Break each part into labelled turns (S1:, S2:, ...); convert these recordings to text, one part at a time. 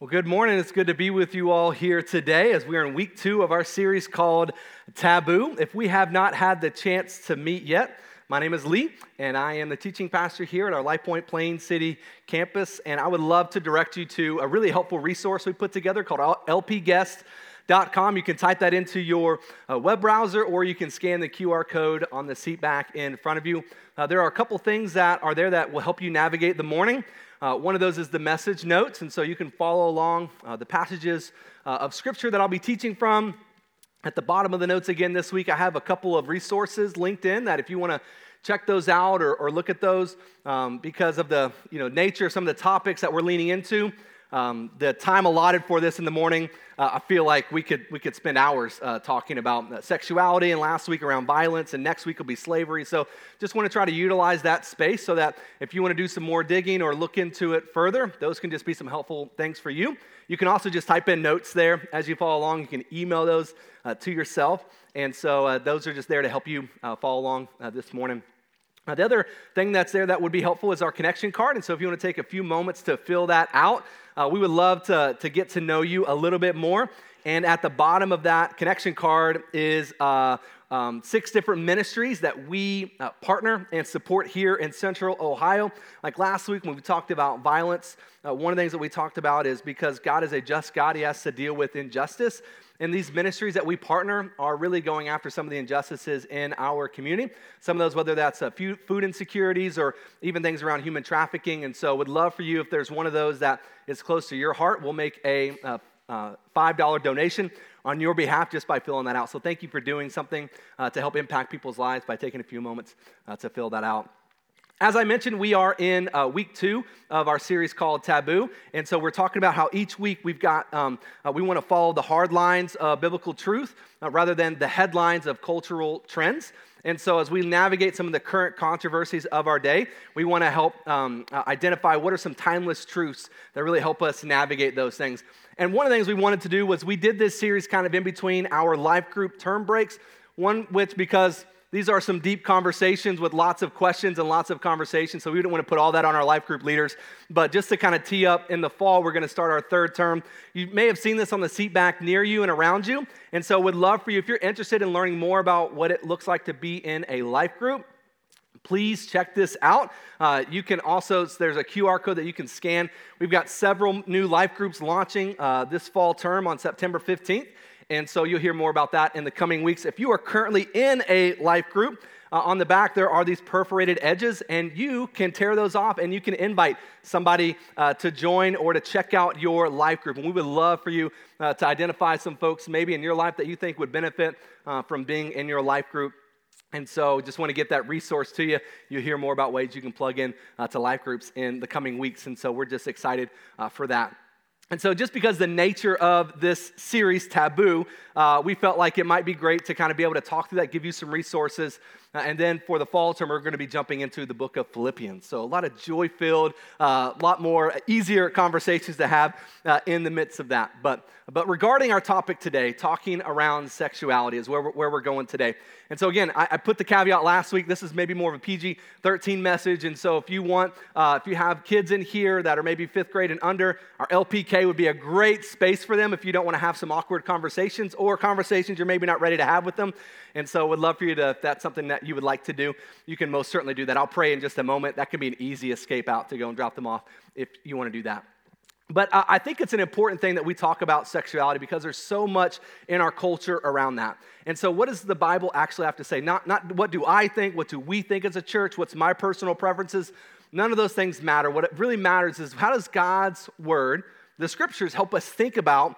S1: Well, good morning. It's good to be with you all here today as we are in week 2 of our series called Taboo. If we have not had the chance to meet yet, my name is Lee, and I am the teaching pastor here at our LifePoint Plain City campus, and I would love to direct you to a really helpful resource we put together called lpguest.com. You can type that into your web browser, or you can scan the QR code on the seat back in front of you. There are a couple things that are there that will help you navigate the morning. One of those is the message notes, and so you can follow along the passages of Scripture that I'll be teaching from. At the bottom of the notes again this week, I have a couple of resources linked in that if you want to check those out or look at those because of the nature of some of the topics that we're leaning into. The time allotted for this in the morning, I feel like we could spend hours talking about sexuality, and last week around violence, and next week will be slavery. So just want to try to utilize that space so that if you want to do some more digging or look into it further, those can just be some helpful things for you. You can also just type in notes there as you follow along. You can email those to yourself, and so those are just there to help you follow along this morning. The other thing that's there that would be helpful is our connection card, and so if you want to take a few moments to fill that out, we would love to get to know you a little bit more. And at the bottom of that connection card is 6 different ministries that we partner and support here in Central Ohio. Like last week when we talked about violence, one of the things that we talked about is because God is a just God, He has to deal with injustice. And these ministries that we partner are really going after some of the injustices in our community. Some of those, whether that's food insecurities or even things around human trafficking. And so would love for you, if there's one of those that is close to your heart, we'll make a $5 donation on your behalf just by filling that out. So thank you for doing something to help impact people's lives by taking a few moments to fill that out. As I mentioned, we are in week 2 of our series called Taboo, and so we're talking about how each week we've got, we want to follow the hard lines of biblical truth rather than the headlines of cultural trends. And so as we navigate some of the current controversies of our day, we want to help identify what are some timeless truths that really help us navigate those things. And one of the things we wanted to do was we did this series kind of in between our life group term breaks, one which because these are some deep conversations with lots of questions and lots of conversations, so we didn't want to put all that on our life group leaders. But just to kind of tee up, in the fall, we're going to start our 3rd term. You may have seen this on the seat back near you and around you, and so would love for you, if you're interested in learning more about what it looks like to be in a life group, please check this out. You can also, there's a QR code that you can scan. We've got several new life groups launching this fall term on September 15th. And so you'll hear more about that in the coming weeks. If you are currently in a life group, on the back there are these perforated edges, and you can tear those off and you can invite somebody to join or to check out your life group. And we would love for you to identify some folks maybe in your life that you think would benefit from being in your life group. And so just want to get that resource to you. You'll hear more about ways you can plug in to life groups in the coming weeks. And so we're just excited for that. And so just because the nature of this series, Taboo, we felt like it might be great to kind of be able to talk through that, give you some resources. And then for the fall term, we're going to be jumping into the book of Philippians. So a lot of joy-filled, a lot more easier conversations to have in the midst of that. But regarding our topic today, talking around sexuality is where we're going today. And so again, I put the caveat last week. This is maybe more of a PG-13 message. And so if you have kids in here that are maybe 5th grade and under, our LPK would be a great space for them if you don't want to have some awkward conversations or conversations you're maybe not ready to have with them. And so would love for you to, if that's something that you would like to do, you can most certainly do that. I'll pray in just a moment. That can be an easy escape out to go and drop them off if you want to do that. But I think it's an important thing that we talk about sexuality because there's so much in our culture around that. And so what does the Bible actually have to say? Not what do I think, what do we think as a church, what's my personal preferences? None of those things matter. What it really matters is how does God's word, the scriptures, help us think about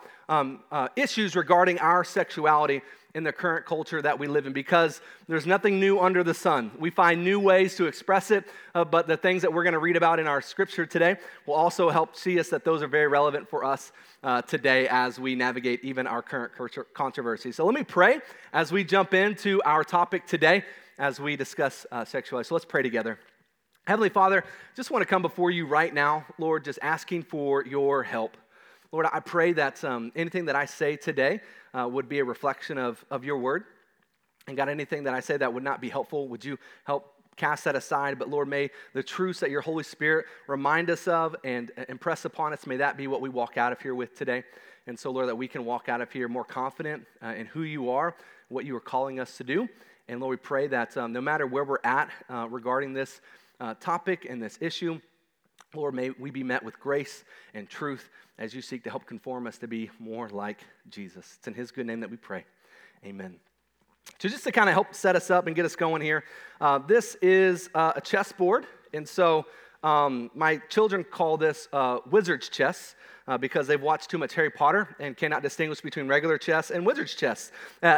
S1: issues regarding our sexuality in the current culture that we live in, because there's nothing new under the sun. We find new ways to express it, but the things that we're going to read about in our scripture today will also help see us that those are very relevant for us today as we navigate even our current controversy. So let me pray as we jump into our topic today as we discuss sexuality. So let's pray together. Heavenly Father, just want to come before you right now, Lord, just asking for your help. Lord, I pray that anything that I say today would be a reflection of your word. And God, anything that I say that would not be helpful, would you help cast that aside. But Lord, may the truths that your Holy Spirit remind us of and impress upon us, may that be what we walk out of here with today. And so, Lord, that we can walk out of here more confident in who you are, what you are calling us to do. And Lord, we pray that no matter where we're at regarding this topic and this issue, Lord, may we be met with grace and truth as you seek to help conform us to be more like Jesus. It's in his good name that we pray. Amen. So just to kind of help set us up and get us going here, this is a chessboard. And so my children call this wizard's chess because they've watched too much Harry Potter and cannot distinguish between regular chess and wizard's chess.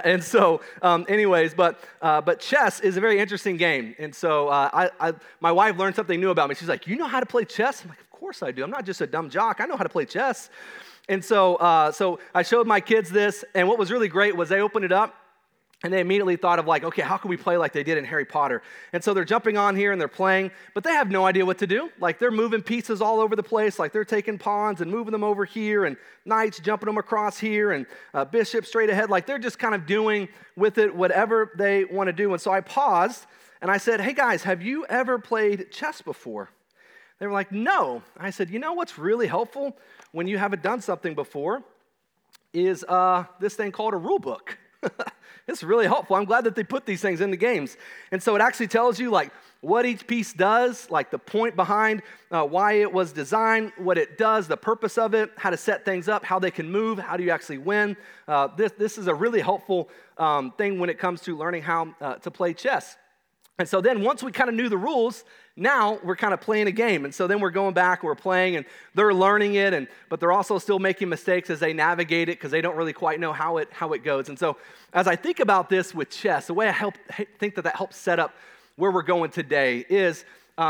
S1: But chess is a very interesting game. And so my wife learned something new about me. She's like, you know how to play chess? I'm like, of course I do. I'm not just a dumb jock. I know how to play chess. And so I showed my kids this, and what was really great was they opened it up, and they immediately thought of like, okay, how can we play like they did in Harry Potter? And so they're jumping on here and they're playing, but they have no idea what to do. Like they're moving pieces all over the place. Like they're taking pawns and moving them over here and knights jumping them across here and bishops straight ahead. Like they're just kind of doing with it whatever they want to do. And so I paused and I said, hey guys, have you ever played chess before? They were like, no. I said, you know what's really helpful when you haven't done something before is this thing called a rule book. It's really helpful. I'm glad that they put these things in the games. And so it actually tells you like what each piece does, like the point behind why it was designed, what it does, the purpose of it, how to set things up, how they can move, how do you actually win. This is a really helpful thing when it comes to learning how to play chess. And so then once we kind of knew the rules, now we're kind of playing a game. And so then we're going back, we're playing, and they're learning it, but they're also still making mistakes as they navigate it because they don't really quite know how it goes. And so as I think about this with chess, the way I think that helps set up where we're going today is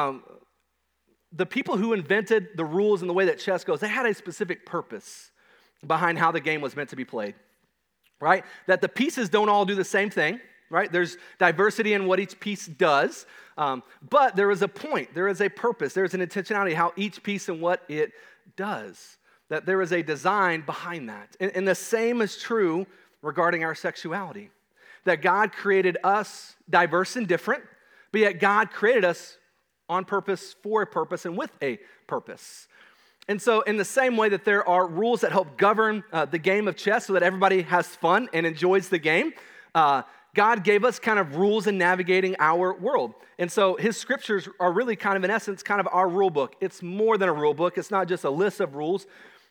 S1: the people who invented the rules and the way that chess goes, they had a specific purpose behind how the game was meant to be played, right? That the pieces don't all do the same thing. Right? There's diversity in what each piece does, but there is a point, there is a purpose, there's an intentionality how each piece and what it does, that there is a design behind that. And the same is true regarding our sexuality, that God created us diverse and different, but yet God created us on purpose, for a purpose, and with a purpose. And so in the same way that there are rules that help govern the game of chess so that everybody has fun and enjoys the game, God gave us kind of rules in navigating our world. And so his scriptures are really kind of, in essence, kind of our rule book. It's more than a rule book. It's not just a list of rules,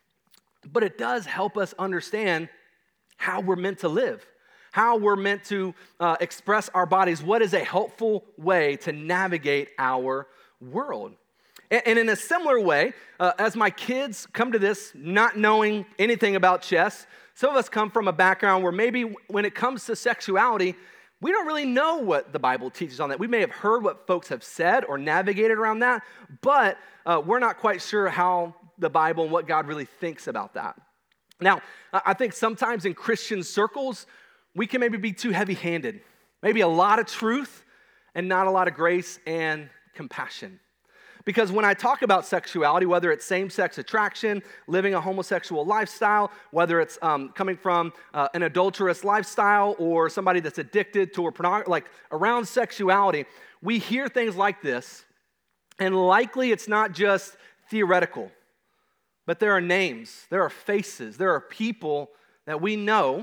S1: but it does help us understand how we're meant to live, how we're meant to express our bodies, what is a helpful way to navigate our world. And in a similar way, as my kids come to this not knowing anything about chess, some of us come from a background where maybe when it comes to sexuality, we don't really know what the Bible teaches on that. We may have heard what folks have said or navigated around that, but we're not quite sure how the Bible and what God really thinks about that. Now, I think sometimes in Christian circles, we can maybe be too heavy-handed. Maybe a lot of truth and not a lot of grace and compassion. Because when I talk about sexuality, whether it's same-sex attraction, living a homosexual lifestyle, whether it's coming from an adulterous lifestyle or somebody that's addicted to pornography, like around sexuality, we hear things like this, and likely it's not just theoretical, but there are names, there are faces, there are people that we know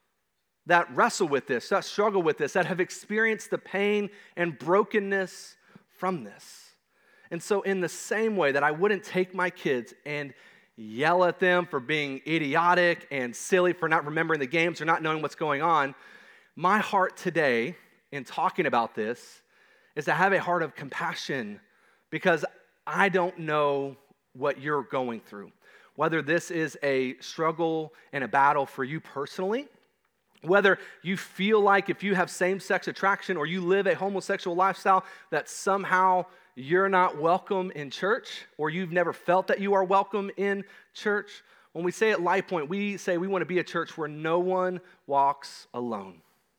S1: that wrestle with this, that struggle with this, that have experienced the pain and brokenness from this. And so in the same way that I wouldn't take my kids and yell at them for being idiotic and silly for not remembering the games or not knowing what's going on, my heart today in talking about this is to have a heart of compassion because I don't know what you're going through. Whether this is a struggle and a battle for you personally, whether you feel like if you have same-sex attraction or you live a homosexual lifestyle that somehow you're not welcome in church, or you've never felt that you are welcome in church. When we say at LifePoint, we say we want to be a church where no one walks alone.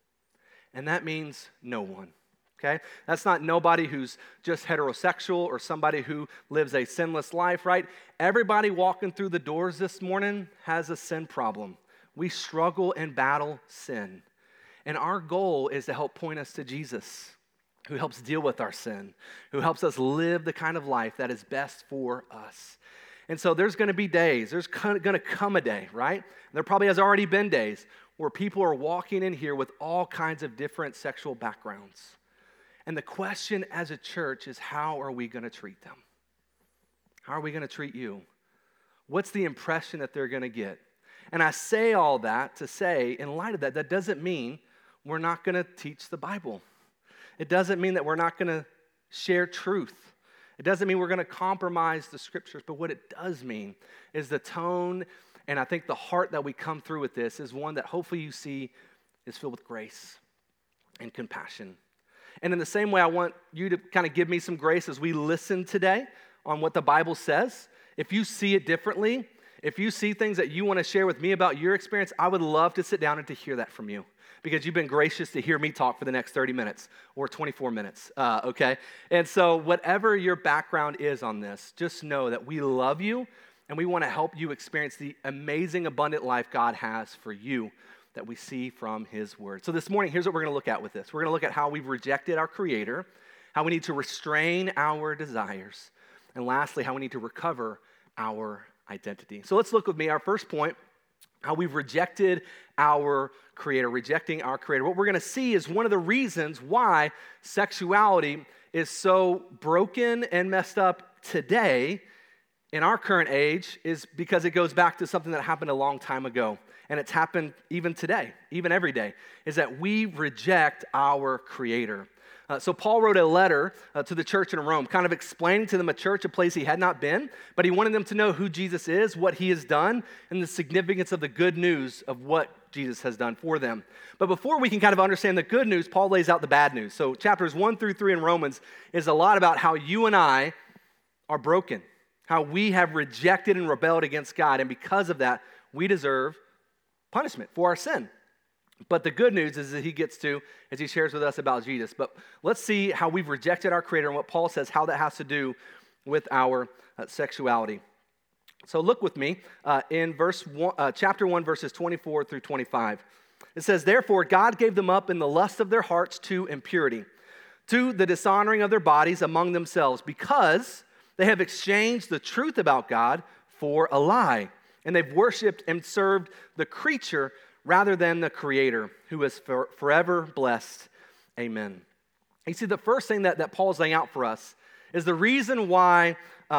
S1: And that means no one, okay? That's not nobody who's just heterosexual or somebody who lives a sinless life, right? Everybody walking through the doors this morning has a sin problem. We struggle and battle sin. And our goal is to help point us to Jesus. who helps deal with our sin, who helps us live the kind of life that is best for us. And so there's going to be days, there's going to come a day, right? There probably has already been days where people are walking in here with all kinds of different sexual backgrounds. And the question as a church is, how are we going to treat them? How are we going to treat you? What's the impression that they're going to get? And I say all that to say, in light of that, that doesn't mean we're not going to teach the Bible. It doesn't mean that we're not going to share truth. It doesn't mean we're going to compromise the scriptures, but what it does mean is the tone, and I think the heart that we come through with this is one that hopefully you see is filled with grace and compassion. And in the same way, I want you to kind of give me some grace as we listen today on what the Bible says. If you see it differently, if you see things that you want to share with me about your experience, I would love to sit down and to hear that from you, because you've been gracious to hear me talk for the next 30 minutes or 24 minutes, okay? And so whatever your background is on this, just know that we love you and we want to help you experience the amazing, abundant life God has for you that we see from his word. So this morning, here's what we're going to look at with this. We're going to look at how we've rejected our Creator, how we need to restrain our desires, and lastly, how we need to recover our identity. So let's look with me. Our first point, how we've rejected our Creator, rejecting our Creator. What we're going to see is one of the reasons why sexuality is so broken and messed up today in our current age is because it goes back to something that happened a long time ago. And it's happened even today, even every day, is that we reject our Creator. So Paul wrote a letter to the church in Rome, kind of explaining to them a church, a place he had not been, but he wanted them to know who Jesus is, what he has done, and the significance of the good news of what Jesus has done for them. But before we can kind of understand the good news, Paul lays out the bad news. So chapters 1 through 3 in Romans is a lot about how you and I are broken, how we have rejected and rebelled against God, and because of that, we deserve punishment for our sin. But the good news is that he gets to, as he shares with us about Jesus. But let's see how we've rejected our Creator and what Paul says, how that has to do with our sexuality. So look with me in chapter 1, verses 24 through 25. It says, "Therefore God gave them up in the lust of their hearts to impurity, to the dishonoring of their bodies among themselves, because they have exchanged the truth about God for a lie. And they've worshiped and served the creature rather than the Creator, who is forever blessed. Amen." You see, the first thing that Paul's laying out for us is the reason why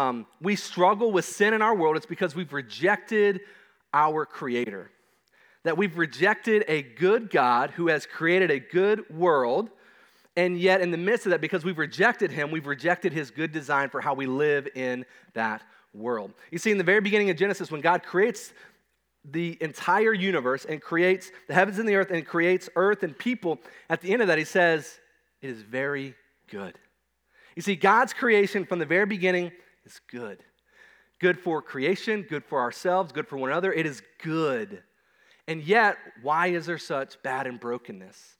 S1: we struggle with sin in our world is because we've rejected our Creator. That we've rejected a good God who has created a good world, and yet in the midst of that, because we've rejected him, we've rejected his good design for how we live in that world. You see, in the very beginning of Genesis, when God creates the entire universe and creates the heavens and the earth and creates earth and people, at the end of that, he says, it is very good. You see, God's creation from the very beginning is good. Good for creation, good for ourselves, good for one another. It is good. And yet, why is there such bad and brokenness?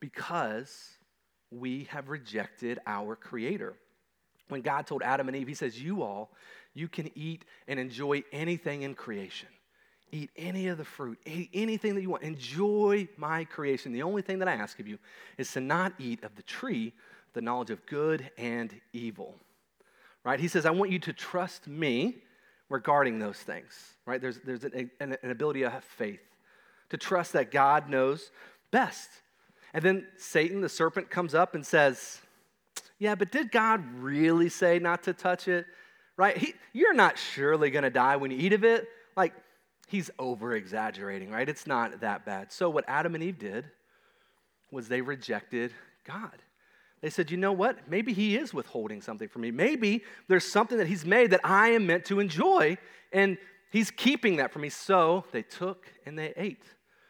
S1: Because we have rejected our Creator. When God told Adam and Eve, he says, you can eat and enjoy anything in creation. Eat any of the fruit, eat anything that you want. Enjoy my creation. The only thing that I ask of you is to not eat of the tree, the knowledge of good and evil. Right? He says, I want you to trust me regarding those things. Right? There's an ability to have faith, to trust that God knows best. And then Satan, the serpent, comes up and says, yeah, but did God really say not to touch it? Right? You're not surely going to die when you eat of it. Like, he's over-exaggerating, right? It's not that bad. So what Adam and Eve did was they rejected God. They said, you know what? Maybe he is withholding something from me. Maybe there's something that he's made that I am meant to enjoy, and he's keeping that from me. So they took and they ate.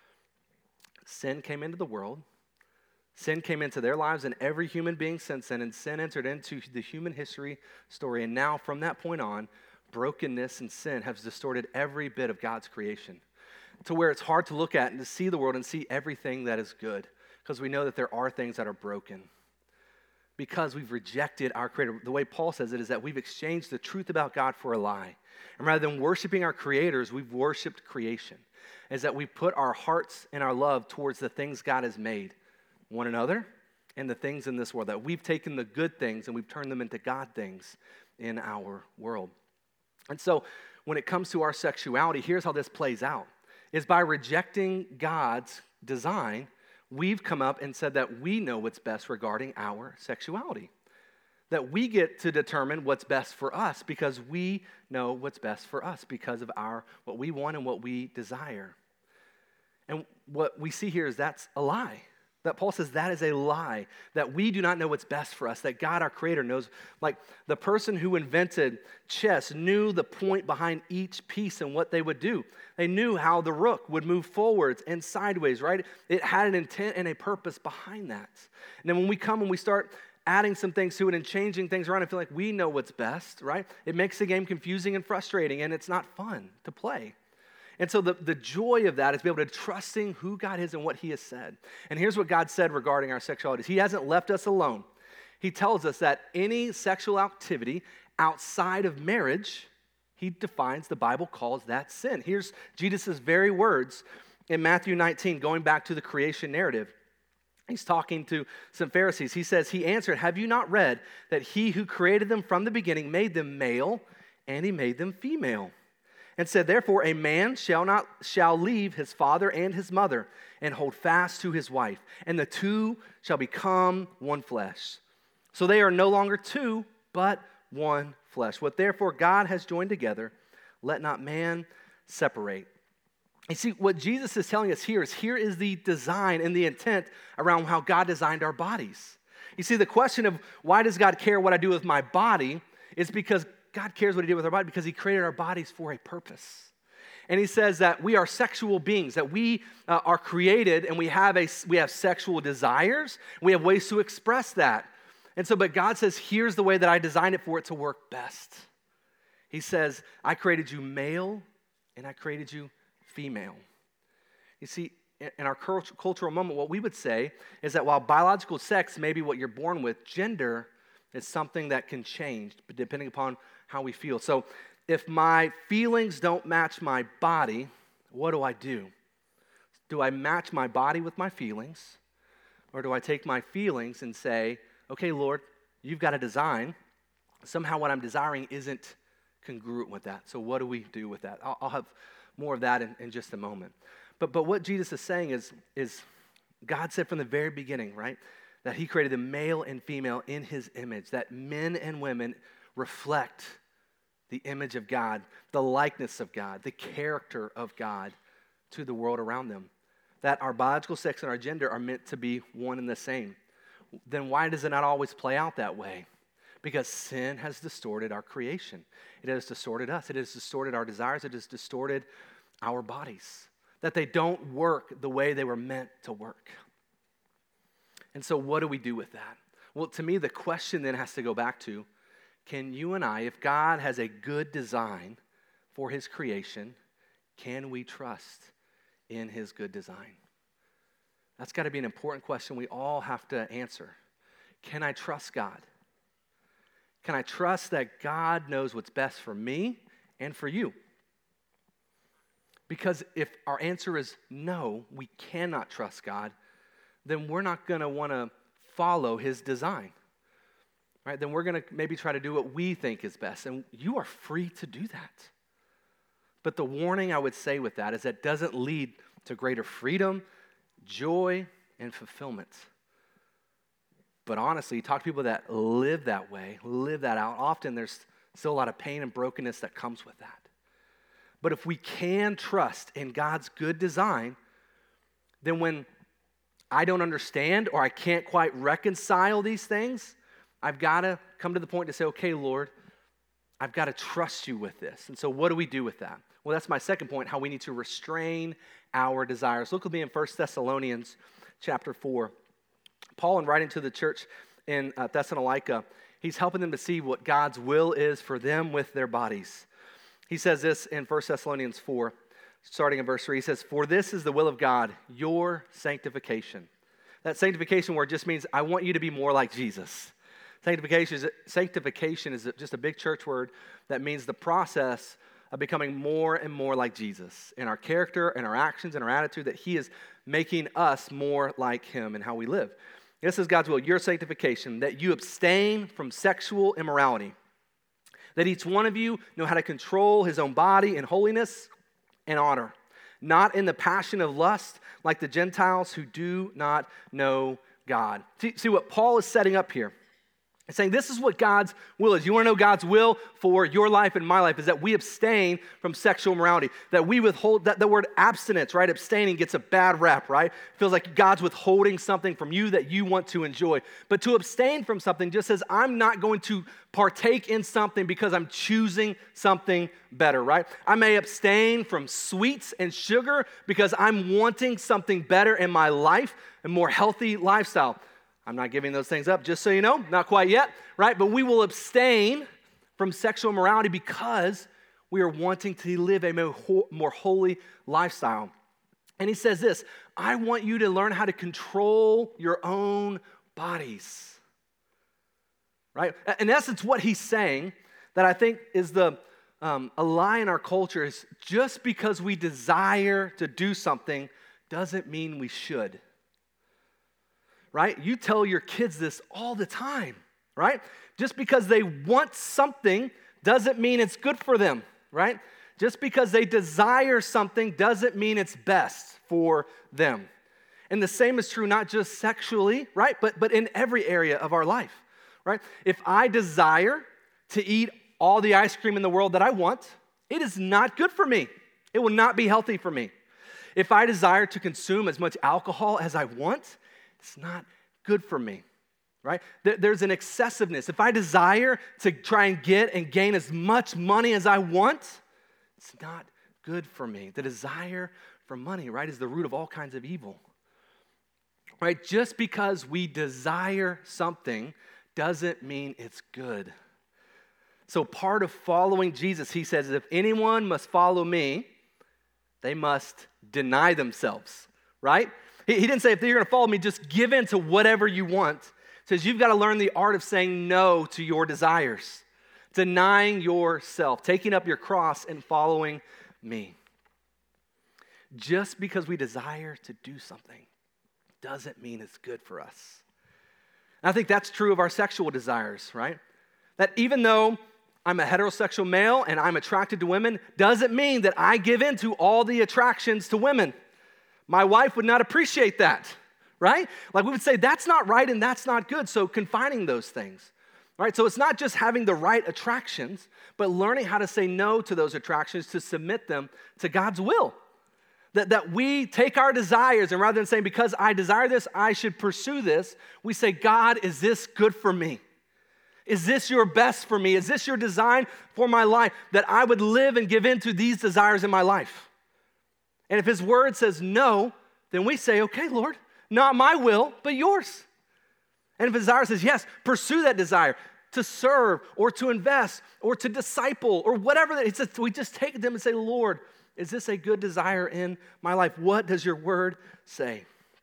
S1: Sin came into the world. Sin came into their lives and every human being since then, and sin entered into the human history story. And now from that point on, brokenness and sin has distorted every bit of God's creation to where it's hard to look at and to see the world and see everything that is good, because we know that there are things that are broken because we've rejected our Creator. The way Paul says it is that we've exchanged the truth about God for a lie. And rather than worshiping our creators, we've worshiped creation. Is that we put our hearts and our love towards the things God has made, one another and the things in this world, that we've taken the good things and we've turned them into God things in our world. And so when it comes to our sexuality, here's how this plays out, is by rejecting God's design, we've come up and said that we know what's best regarding our sexuality. That we get to determine what's best for us because we know what's best for us because of what we want and what we desire. And what we see here is that's a lie. That Paul says that is a lie, that we do not know what's best for us, that God, our creator, knows. Like the person who invented chess knew the point behind each piece and what they would do. They knew how the rook would move forwards and sideways, right? It had an intent and a purpose behind that. And then when we come and we start adding some things to it and changing things around, I feel like we know what's best, right? It makes the game confusing and frustrating, and it's not fun to play. And so the joy of that is to be able to trusting who God is and what he has said. And here's what God said regarding our sexuality. He hasn't left us alone. He tells us that any sexual activity outside of marriage, he defines, the Bible calls that sin. Here's Jesus' very words in Matthew 19, going back to the creation narrative. He's talking to some Pharisees. He says, he answered, have you not read that he who created them from the beginning made them male and he made them female? And said, therefore, a man shall leave his father and his mother and hold fast to his wife, and the two shall become one flesh. So they are no longer two, but one flesh. What therefore God has joined together, let not man separate. You see, what Jesus is telling us here is the design and the intent around how God designed our bodies. You see, the question of why does God care what I do with my body is because God cares what he did with our body because he created our bodies for a purpose. And he says that we are sexual beings, that we are created and we have sexual desires. We have ways to express that. And so, but God says, here's the way that I designed it for it to work best. He says, I created you male and I created you female. You see, in our cultural moment, what we would say is that while biological sex may be what you're born with, gender is something that can change depending upon how we feel. So if my feelings don't match my body, what do? Do I match my body with my feelings? Or do I take my feelings and say, okay, Lord, you've got a design. Somehow what I'm desiring isn't congruent with that. So what do we do with that? I'll have more of that in just a moment. But what Jesus is saying is God said from the very beginning, right, that he created the male and female in his image, that men and women reflect the image of God, the likeness of God, the character of God to the world around them. That our biological sex and our gender are meant to be one and the same. Then why does it not always play out that way? Because sin has distorted our creation. It has distorted us. It has distorted our desires. It has distorted our bodies. That they don't work the way they were meant to work. And so what do we do with that? Well, to me, the question then has to go back to, can you and I, if God has a good design for his creation, can we trust in his good design? That's got to be an important question we all have to answer. Can I trust God? Can I trust that God knows what's best for me and for you? Because if our answer is no, we cannot trust God, then we're not going to want to follow his design. Right? Then we're going to maybe try to do what we think is best. And you are free to do that. But the warning I would say with that is that doesn't lead to greater freedom, joy, and fulfillment. But honestly, you talk to people that live that way, live that out, often there's still a lot of pain and brokenness that comes with that. But if we can trust in God's good design, then when I don't understand or I can't quite reconcile these things, I've got to come to the point to say, okay, Lord, I've got to trust you with this. And so what do we do with that? Well, that's my second point, how we need to restrain our desires. Look with me in 1 Thessalonians chapter 4. Paul, in writing to the church in Thessalonica, he's helping them to see what God's will is for them with their bodies. He says this in 1 Thessalonians 4, starting in verse 3. He says, for this is the will of God, your sanctification. That sanctification word just means I want you to be more like Jesus. Sanctification is just a big church word that means the process of becoming more and more like Jesus in our character, in our actions, in our attitude, that he is making us more like him in how we live. This is God's will, your sanctification, that you abstain from sexual immorality, that each one of you know how to control his own body in holiness and honor, not in the passion of lust like the Gentiles who do not know God. See what Paul is setting up here. It's saying this is what God's will is. You want to know God's will for your life and my life is that we abstain from sexual immorality, that we withhold, that the word abstinence, right? Abstaining gets a bad rap, right? It feels like God's withholding something from you that you want to enjoy. But to abstain from something just says I'm not going to partake in something because I'm choosing something better, right? I may abstain from sweets and sugar because I'm wanting something better in my life, a more healthy lifestyle. I'm not giving those things up, just so you know, not quite yet, right? But we will abstain from sexual immorality because we are wanting to live a more holy lifestyle. And he says this, I want you to learn how to control your own bodies, right? In essence, what he's saying that I think is a lie in our culture is just because we desire to do something doesn't mean we should. Right? You tell your kids this all the time, right? Just because they want something doesn't mean it's good for them, right? Just because they desire something doesn't mean it's best for them. And the same is true not just sexually, right? But in every area of our life, right? If I desire to eat all the ice cream in the world that I want, it is not good for me. It will not be healthy for me. If I desire to consume as much alcohol as I want, it's not good for me, right? There's an excessiveness. If I desire to try and get and gain as much money as I want, it's not good for me. The desire for money, right, is the root of all kinds of evil, right? Just because we desire something doesn't mean it's good. So part of following Jesus, he says, if anyone must follow me, they must deny themselves, right? He didn't say, if you're going to follow me, just give in to whatever you want. He says, you've got to learn the art of saying no to your desires, denying yourself, taking up your cross and following me. Just because we desire to do something doesn't mean it's good for us. And I think that's true of our sexual desires, right? That even though I'm a heterosexual male and I'm attracted to women, doesn't mean that I give in to all the attractions to women. My wife would not appreciate that, right? Like we would say, that's not right and that's not good, so confining those things, right? So it's not just having the right attractions, but learning how to say no to those attractions to submit them to God's will. That we take our desires and rather than saying, because I desire this, I should pursue this, we say, God, is this good for me? Is this your best for me? Is this your design for my life? That I would live and give in to these desires in my life. And if his word says no, then we say, okay, Lord, not my will, but yours. And if his desire says yes, pursue that desire to serve or to invest or to disciple or whatever. We just take them and say, Lord, is this a good desire in my life? What does your word say?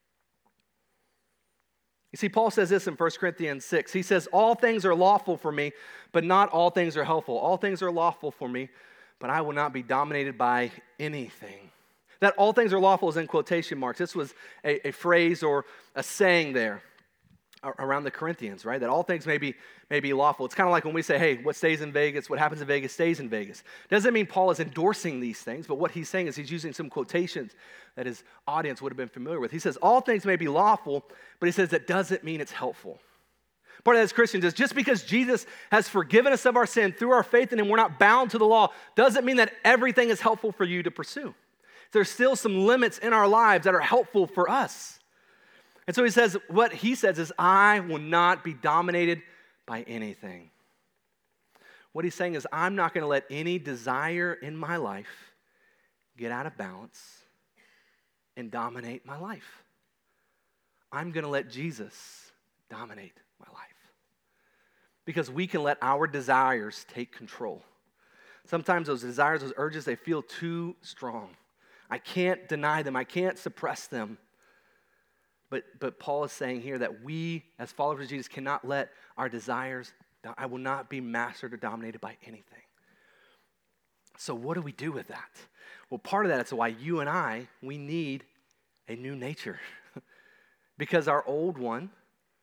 S1: You see, Paul says this in 1 Corinthians 6. He says, all things are lawful for me, but not all things are helpful. All things are lawful for me, but I will not be dominated by anything. That all things are lawful is in quotation marks. This was a phrase or a saying there around the Corinthians, right? That all things may be lawful. It's kind of like when we say, hey, what stays in Vegas, what happens in Vegas stays in Vegas. Doesn't mean Paul is endorsing these things, but what he's saying is he's using some quotations that his audience would have been familiar with. He says, all things may be lawful, but he says that doesn't mean it's helpful. Part of that as Christians is just because Jesus has forgiven us of our sin through our faith in him, we're not bound to the law, doesn't mean that everything is helpful for you to pursue. There's still some limits in our lives that are helpful for us. And so what he says is, I will not be dominated by anything. What he's saying is, I'm not going to let any desire in my life get out of balance and dominate my life. I'm going to let Jesus dominate my life. Because we can let our desires take control. Sometimes those desires, those urges, they feel too strong. I can't deny them. I can't suppress them. But Paul is saying here that we, as followers of Jesus, cannot let our desires, I will not be mastered or dominated by anything. So what do we do with that? Well, part of that is why you and we need a new nature. Because our old one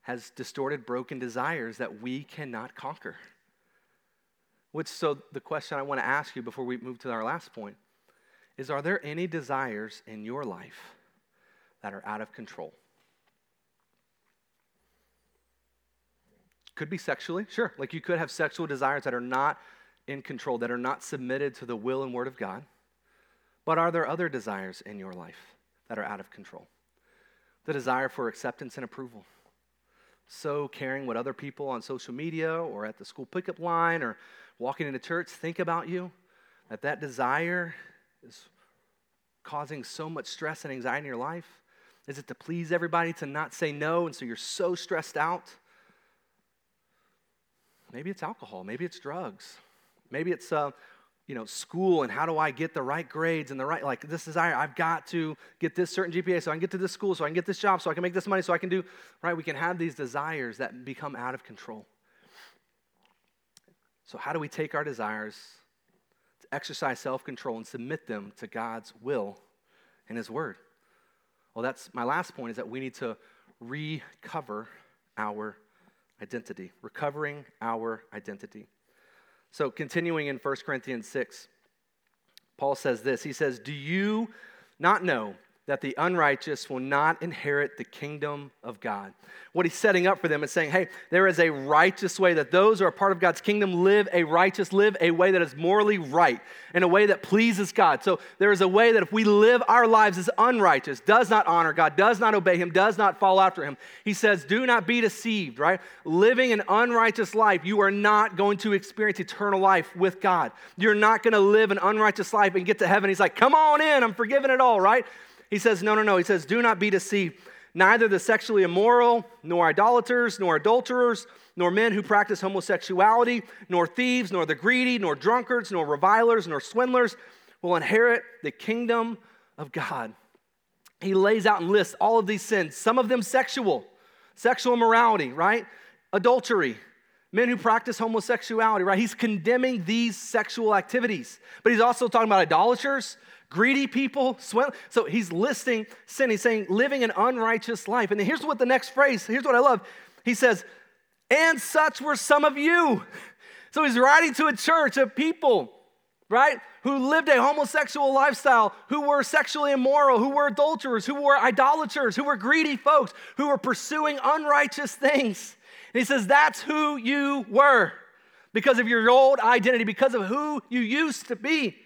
S1: has distorted, broken desires that we cannot conquer. So the question I want to ask you before we move to our last point is, are there any desires in your life that are out of control? Could be sexually, sure. Like you could have sexual desires that are not in control, that are not submitted to the will and word of God. But are there other desires in your life that are out of control? The desire for acceptance and approval. So caring what other people on social media or at the school pickup line or walking into church think about you, that desire is causing so much stress and anxiety in your life. Is it to please everybody, to not say no, and so you're so stressed out? Maybe it's alcohol. Maybe it's drugs. Maybe it's school and how do I get the right grades and the right, like this desire, I've got to get this certain GPA so I can get to this school, so I can get this job, so I can make this money, so I can do, right? We can have these desires that become out of control. So how do we take our desires to exercise self-control and submit them to God's will and His word? Well, that's my last point, is that we need to recover our identity, recovering our identity. So continuing in 1 Corinthians 6, Paul says this. He says, do you not know that the unrighteous will not inherit the kingdom of God? What he's setting up for them is saying, hey, there is a righteous way that those who are part of God's kingdom live a way that is morally right, in a way that pleases God. So there is a way that if we live our lives as unrighteous, does not honor God, does not obey Him, does not follow after Him, he says, do not be deceived, right? Living an unrighteous life, you are not going to experience eternal life with God. You're not going to live an unrighteous life and get to heaven. He's like, come on in, I'm forgiven it all, right? He says, no. He says, do not be deceived. Neither the sexually immoral, nor idolaters, nor adulterers, nor men who practice homosexuality, nor thieves, nor the greedy, nor drunkards, nor revilers, nor swindlers will inherit the kingdom of God. He lays out and lists all of these sins, some of them sexual immorality, right? Adultery, men who practice homosexuality, right? He's condemning these sexual activities. But he's also talking about idolaters, greedy people, so he's listing sin. He's saying living an unrighteous life. And here's what the next phrase, here's what I love. He says, and such were some of you. So he's writing to a church of people, right, who lived a homosexual lifestyle, who were sexually immoral, who were adulterers, who were idolaters, who were greedy folks, who were pursuing unrighteous things. And he says, that's who you were because of your old identity, because of who you used to be.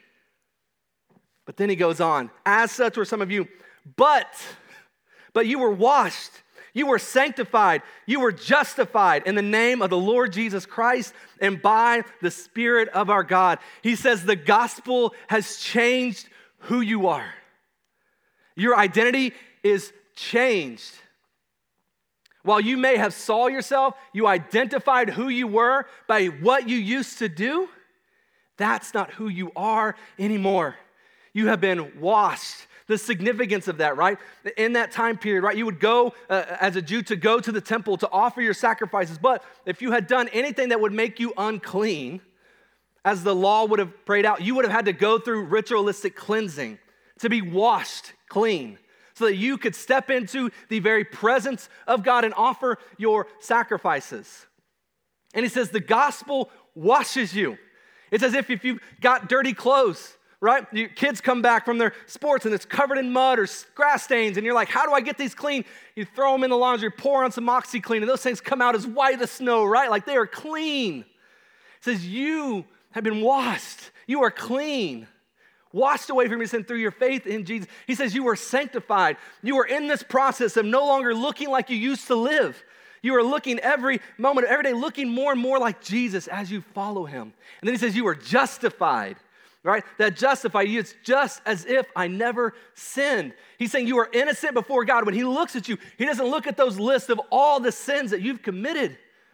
S1: But then he goes on, as such were some of you, but you were washed, you were sanctified, you were justified in the name of the Lord Jesus Christ and by the Spirit of our God. He says the gospel has changed who you are. Your identity is changed. While you may have saw yourself, you identified who you were by what you used to do, that's not who you are anymore. You have been washed. The significance of that, right? In that time period, right? You would go as a Jew to go to the temple to offer your sacrifices. But if you had done anything that would make you unclean, as the law would have prayed out, you would have had to go through ritualistic cleansing to be washed clean so that you could step into the very presence of God and offer your sacrifices. And he says the gospel washes you. It's as if you've got dirty clothes, right? Your kids come back from their sports and it's covered in mud or grass stains and you're like, how do I get these clean? You throw them in the laundry, pour on some OxyClean, and those things come out as white as snow, right? Like they are clean. It says you have been washed. You are clean. Washed away from your sin through your faith in Jesus. He says you are sanctified. You are in this process of no longer looking like you used to live. You are looking every moment, every day, looking more and more like Jesus as you follow him. And then he says you are justified. Right? That justify you, it's just as if I never sinned. He's saying you are innocent before God. When he looks at you, he doesn't look at those lists of all the sins that you've committed.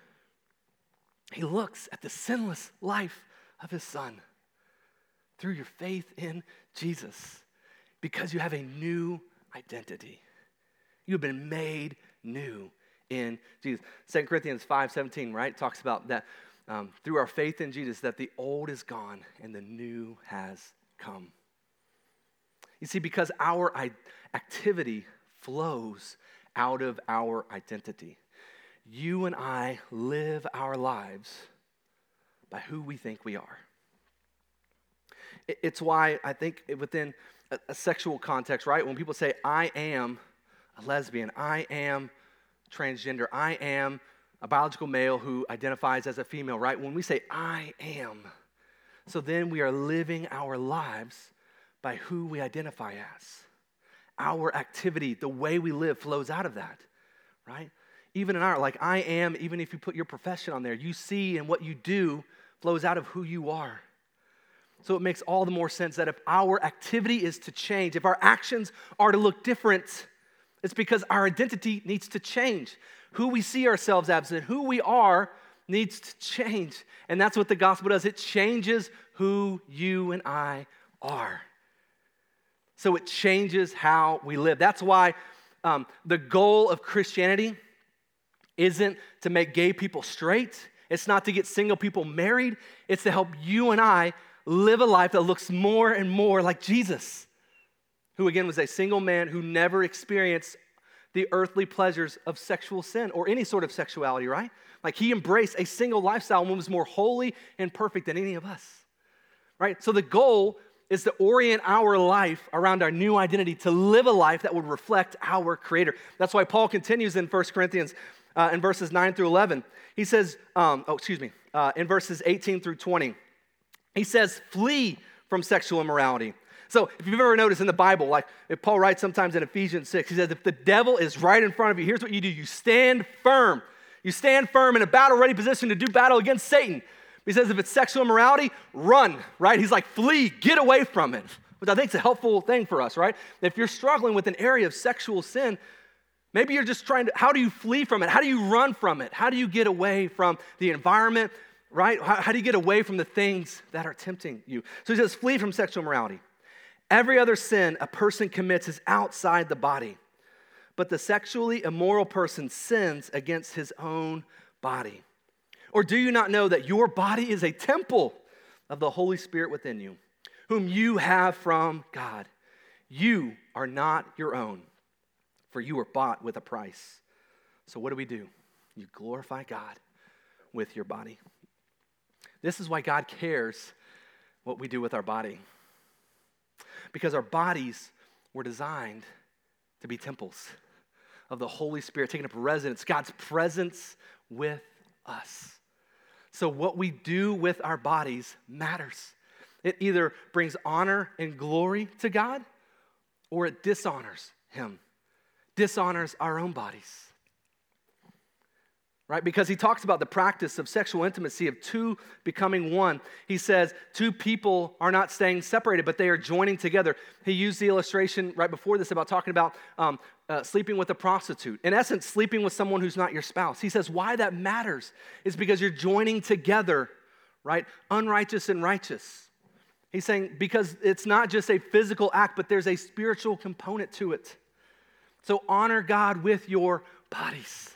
S1: He looks at the sinless life of his son through your faith in Jesus because you have a new identity. You've been made new in Jesus. 2 Corinthians 5:17, right? Talks about that. Through our faith in Jesus, that the old is gone and the new has come. You see, because our activity flows out of our identity. you and I live our lives by who we think we are. It's why I think within a sexual context, right? When people say, I am a lesbian, I am transgender, I am a biological male who identifies as a female, right? When we say, I am, so then we are living our lives by who we identify as. Our activity, the way we live flows out of that, right? Even in our, like I am, even if you put your profession on there, you see and what you do flows out of who you are. So it makes all the more sense that if our activity is to change, if our actions are to look different, it's because our identity needs to change. Who we see ourselves as and who we are needs to change. And that's what the gospel does. It changes who you and I are. So it changes how we live. That's why the goal of Christianity isn't to make gay people straight. It's not to get single people married. It's to help you and I live a life that looks more and more like Jesus, who again was a single man who never experienced the earthly pleasures of sexual sin or any sort of sexuality, right? Like he embraced a single lifestyle and was more holy and perfect than any of us, right? So the goal is to orient our life around our new identity, to live a life that would reflect our Creator. That's why Paul continues in 1 Corinthians in verses 9 through 11. He says, in verses 18 through 20, he says, flee from sexual immorality. So if you've ever noticed in the Bible, like if Paul writes sometimes in Ephesians 6, he says, if the devil is right in front of you, here's what you do. You stand firm. You stand firm in a battle-ready position to do battle against Satan. He says if it's sexual immorality, run, right? He's like, flee, get away from it, which I think is a helpful thing for us, right? If you're struggling with an area of sexual sin, maybe you're just trying to, how do you flee from it? How do you run from it? How do you get away from the environment, right? How do you get away from the things that are tempting you? So he says, flee from sexual immorality. Every other sin a person commits is outside the body, but the sexually immoral person sins against his own body. Or do you not know that your body is a temple of the Holy Spirit within you, whom you have from God? You are not your own, for you were bought with a price. So what do? You glorify God with your body. This is why God cares what we do with our body. Because our bodies were designed to be temples of the Holy Spirit, taking up residence, God's presence with us. So what we do with our bodies matters. It either brings honor and glory to God, or it dishonors Him, dishonors our own bodies. Right? Because he talks about the practice of sexual intimacy of two becoming one. He says two people are not staying separated, but they are joining together. He used the illustration right before this about talking about sleeping with a prostitute. In essence, sleeping with someone who's not your spouse. He says why that matters is because you're joining together, right? Unrighteous and righteous. He's saying because it's not just a physical act, but there's a spiritual component to it. So honor God with your bodies.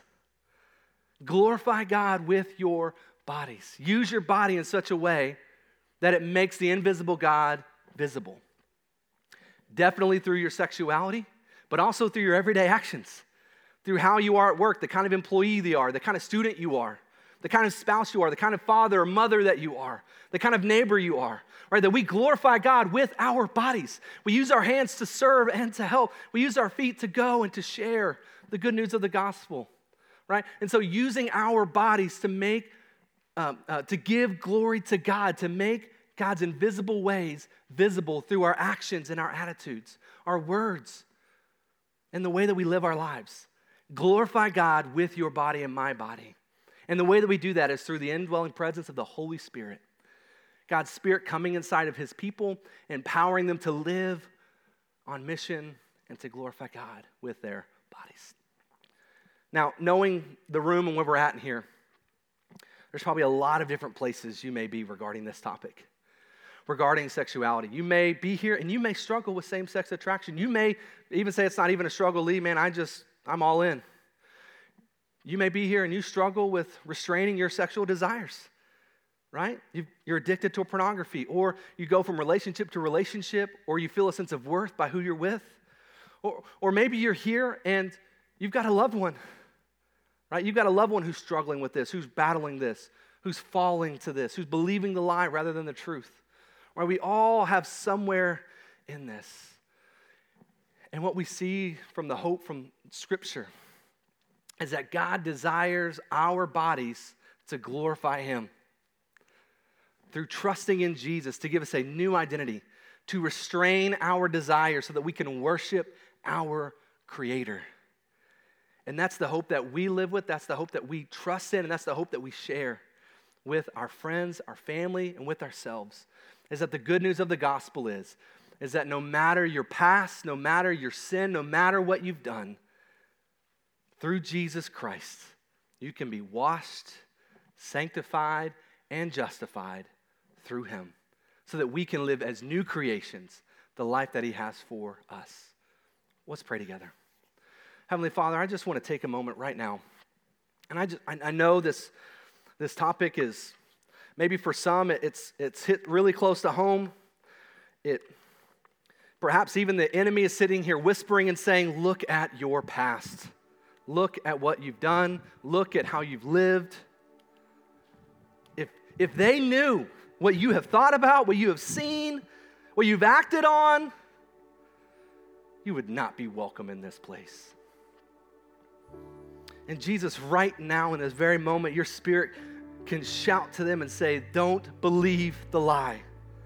S1: Glorify God with your bodies. Use your body in such a way that it makes the invisible God visible. Definitely through your sexuality, but also through your everyday actions, through how you are at work, the kind of employee you are, the kind of student you are, the kind of spouse you are, the kind of father or mother that you are, the kind of neighbor you are, right? That we glorify God with our bodies. We use our hands to serve and to help. We use our feet to go and to share the good news of the gospel. Right? And so using our bodies to make, to give glory to God, to make God's invisible ways visible through our actions and our attitudes, our words, and the way that we live our lives. Glorify God with your body and my body. And the way that we do that is through the indwelling presence of the Holy Spirit. God's Spirit coming inside of His people, empowering them to live on mission and to glorify God with their bodies. Now, knowing the room and where we're at in here, there's probably a lot of different places you may be regarding this topic, regarding sexuality. You may be here and you may struggle with same-sex attraction. You may even say it's not even a struggle, Lee, man, I'm all in. You may be here and you struggle with restraining your sexual desires, right? You're addicted to pornography, or you go from relationship to relationship, or you feel a sense of worth by who you're with. Or maybe you're here and you've got a loved one right? You've got a loved one who's struggling with this, who's battling this, who's falling to this, who's believing the lie rather than the truth. Right? We all have somewhere in this. And what we see from the hope from Scripture is that God desires our bodies to glorify Him through trusting in Jesus to give us a new identity, to restrain our desires so that we can worship our Creator. And that's the hope that we live with, that's the hope that we trust in, and that's the hope that we share with our friends, our family, and with ourselves, is that the good news of the gospel is that no matter your past, no matter your sin, no matter what you've done, through Jesus Christ, you can be washed, sanctified, and justified through Him so that we can live as new creations, the life that He has for us. Let's pray together. Heavenly Father, I just want to take a moment right now. And I know this topic is, maybe for some, it's hit really close to home. Perhaps even the enemy is sitting here whispering and saying, look at your past. Look at what you've done. Look at how you've lived. If they knew what you have thought about, what you have seen, what you've acted on, you would not be welcome in this place. And Jesus, right now in this very moment, your Spirit can shout to them and say, don't believe the lie.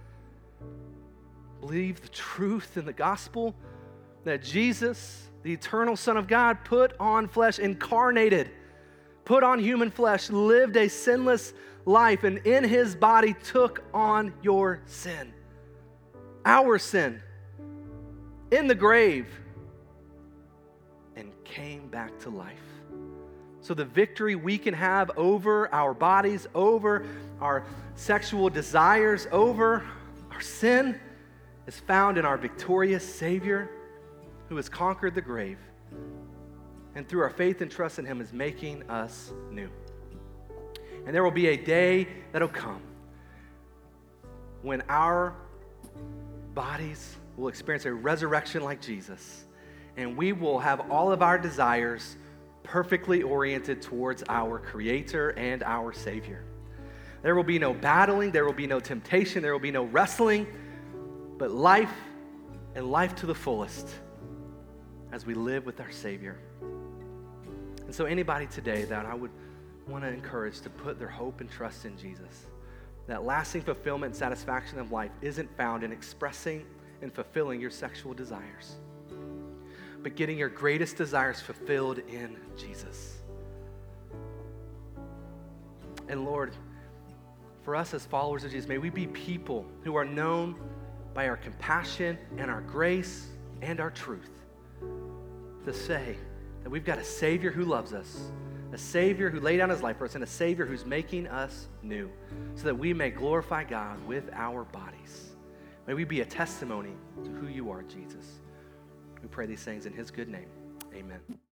S1: Believe the truth in the gospel that Jesus, the eternal Son of God, put on flesh, incarnated, put on human flesh, lived a sinless life, and in His body took on your sin, our sin, in the grave, and came back to life. So the victory we can have over our bodies, over our sexual desires, over our sin is found in our victorious Savior who has conquered the grave, and through our faith and trust in Him is making us new. And there will be a day that'll come when our bodies will experience a resurrection like Jesus, and we will have all of our desires perfectly oriented towards our Creator and our Savior. There will be no battling, there will be no temptation, there will be no wrestling, but life and life to the fullest as we live with our Savior. And so anybody today that I would want to encourage to put their hope and trust in Jesus, that lasting fulfillment and satisfaction of life isn't found in expressing and fulfilling your sexual desires, but getting your greatest desires fulfilled in Jesus. And Lord, for us as followers of Jesus, may we be people who are known by our compassion and our grace and our truth to say that we've got a Savior who loves us, a Savior who laid down His life for us, and a Savior who's making us new so that we may glorify God with our bodies. May we be a testimony to who You are, Jesus. We pray these things in His good name. Amen.